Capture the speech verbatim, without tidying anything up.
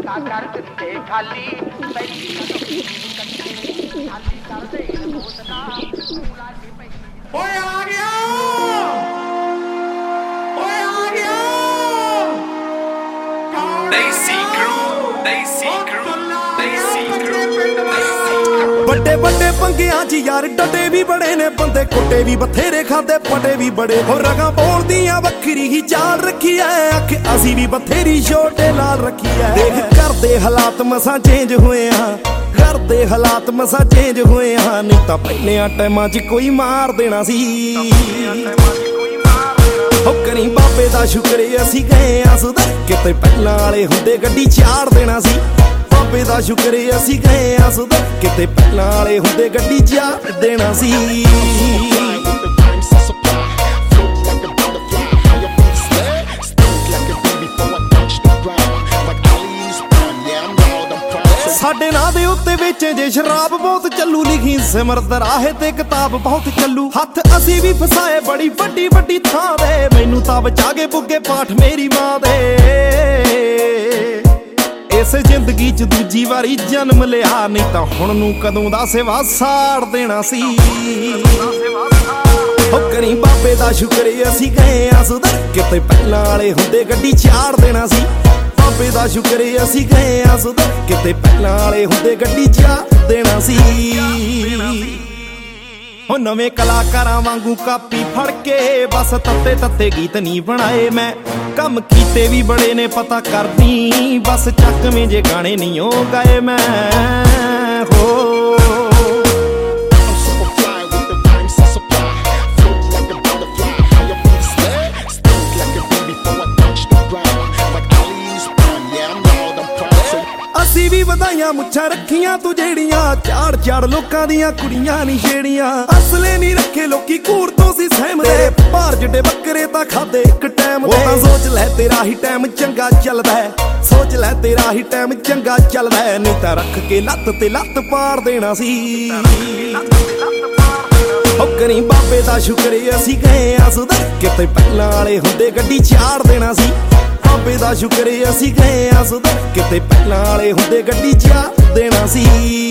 कर दिंदे खाली खाली कर दे बोतना ओए आ गया ओए आ गया देसी क्रू देसी क्रू देसी क्रू ਵੱਡੇ ਵੱਡੇ ਪੰਗਿਆਂ 'ਚ ਯਾਰ ਡਟੇ ਵੀ ਬੜੇ ਨੇ ਬੰਦੇ ਕੁੱਟੇ ਵੀ ਬਥੇਰੇ ਖਾਦੇ ਪਟੇ ਵੀ ਬੜੇ ਹੋ ਰਗਾਂ ਬੋਲਦੀਆਂ ਵੱਖਰੀ ਹੀ ਚਾਲ ਰੱਖੀ ਐ ਅੱਖ ਅਸੀਂ ਵੀ ਬਥੇਰੀ ਛੋਟੇ ਲਾਲ ਰੱਖੀ ਐ ਦੇਖ ਕਰਦੇ ਹਾਲਾਤ ਮਸਾਂ ਚੇਂਜ ਹੋਏ ਆ ਕਰਦੇ ਹਾਲਾਤ ਮਸਾਂ ਚੇਂਜ ਹੋਏ ਆ ਨਹੀਂ ਤਾਂ ਪਹਿਲਿਆਂ ਟਾਈਮਾਂ 'ਚ ਕੋਈ ਮਾਰ ਦੇਣਾ ਸੀ ਹੋ ਕਰੀ ਬਾਬੇ ਦਾ ਸ਼ੁਕਰ ਅਸੀਂ ਗਏ ਆ ਸੁਧਰ ਕਿਤੇ ਪਹਿਲਾਂ ਵਾਲੇ ਹੁੰਦੇ ਗੱਡੀ ਚਾੜ ਦੇਣਾ ਸੀ ਬਾਬੇ ਦਾ ਸ਼ੁਕਰ ਅਸੀਂ ਗਏ ਆ ਸੁਧਰ ਕਿਤੇ ਪਹਿਲਾਂ ਵਾਲੇ ਹੁੰਦੇ ਗੱਡੀ ਚਾੜ ਦੇਣਾ ਸੀ ਸਾਡੇ ਨਾਂ ਦੇ ਉੱਤੇ ਵੇਚੇ ਜੇ ਸ਼ਰਾਬ ਬਹੁਤ ਚੱਲੂ ਲਿਖੀ ਸਿਮਰਤ ਰਾਹੇ ਤੇ ਕਿਤਾਬ ਬਹੁਤ ਚੱਲੂ ਹੱਥ ਅਸੀਂ ਵੀ ਫਸਾਏ ਬੜੀ ਵੱਡੀ ਵੱਡੀ ਥਾਂ ਦੇ ਮੈਨੂੰ ਤਾਂ ਬਚਾ ਕੇ ਬੁੱਗੇ ਪਾਠ ਮੇਰੀ ਮਾਂ ਦੇ ਇਸ ਜ਼ਿੰਦਗੀ 'ਚ ਦੂਜੀ ਵਾਰੀ ਜਨਮ ਲਿਆ ਨਹੀਂ ਤਾਂ ਹੁਣ ਨੂੰ ਕਦੋਂ ਦਾ ਸੇਵਾ ਸਾੜ ਦੇਣਾ ਸੀ ਹੋ ਕਰੀ ਬਾਬੇ ਦਾ ਸ਼ੁਕਰ ਅਸੀਂ ਗਏ ਆ ਸੁਧਰ ਕਿਤੇ ਪਹਿਲਾਂ ਵਾਲੇ ਹੁੰਦੇ ਗੱਡੀ ਚਾੜ ਦੇਣਾ ਸੀ ਬਾਬੇ ਦਾ ਸ਼ੁਕਰ ਅਸੀਂ ਗਏ ਆ ਸੁਧਰ ਕਿਤੇ ਪਹਿਲਾਂ ਵਾਲੇ ਹੁੰਦੇ ਗੱਡੀ ਚਾੜ ਦੇਣਾ ਸੀ ਹੋ ਨਵੇਂ ਕਲਾਕਾਰਾਂ ਵਾਂਗੂ ਕਾਪੀ ਫੜ ਕੇ ਬਸ ਤੱਤੇ ਤੱਤੇ ਗੀਤ ਨਹੀਂ ਬਣਾਏ ਮੈਂ ਕੰਮ ਕੀਤੇ ਵੀ ਬੜੇ ਨੇ ਪਤਾ ਕਰਦੀ ਬਸ ਚੱਕਵੇਂ ਜੇ ਗਾਣੇ ਨਹੀਂ ਉਹ ਗਾਏ ਮੈਂ ਹੋ ਅਸੀਂ ਵੀ ਵਧਾਈਆਂ ਮੁੱਛਾਂ ਰੱਖੀਆਂ ਤੂੰ ਜਿਹੜੀਆਂ ਚਾੜ ਚਾੜ ਲੋਕਾਂ ਦੀਆਂ ਕੁੜੀਆਂ ਨਹੀਂ ਛੇੜੀਆਂ ਅਸਲੇ ਨਹੀਂ ਰੱਖੇ ਲੋਕੀ ਕੂੜ ਤੋਂ ਸੀ ਸਹਿਮਦੇ ਭਾਰ ਜਿੱਡੇ ਬੱਕਰੇ ਤਾਂ ਖਾਦੇ ਇੱਕ ਟਾਈਮ ਦੇ ਤਾਂ ਸੋਚ ਲੈ ਤੇਰਾ ਹੀ ਟਾਈਮ ਚੰਗਾ ਚੱਲਦਾ ਹੈ ਸੋਚ ਲੈ ਤੇਰਾ ਹੀ ਟਾਈਮ ਚੰਗਾ ਚੱਲਦਾ ਹੈ ਨਹੀਂ ਤਾਂ ਰੱਖ ਕੇ ਲੱਤ ਤੇ ਲੱਤ ਪਾੜ ਦੇਣਾ ਸੀ ਹੋ ਕਰੀ ਬਾਬੇ ਦਾ ਸ਼ੁਕਰ ਅਸੀਂ ਗਏ ਆ ਸੁਧਰ ਕਿਤੇ ਪਹਿਲਾਂ ਵਾਲੇ ਹੁੰਦੇ ਗੱਡੀ ਚਾੜ ਦੇਣਾ ਸੀ ਬਾਬੇ ਦਾ ਸ਼ੁਕਰ ਅਸੀਂ ਗਏ ਆ ਸੁਧਰ ਕਿਤੇ ਪਹਿਲਾਂ ਵਾਲੇ ਹੁੰਦੇ ਗੱਡੀ ਚਾੜ ਦੇਣਾ ਸੀ